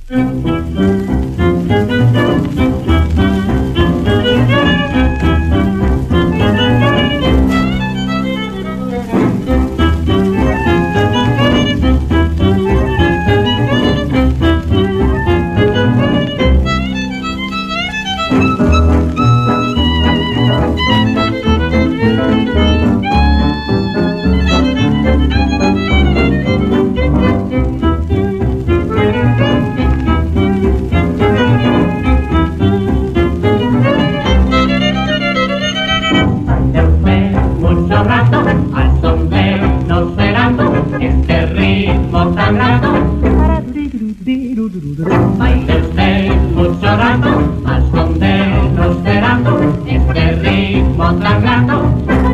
Baile usted mucho rato, al son de Nosferatu, este ritmo tan grato.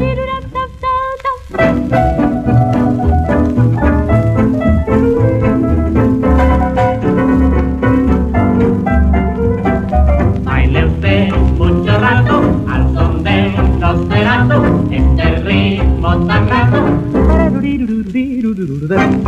Baile usted mucho rato, al son de Nosferatu, este ritmo tan grato.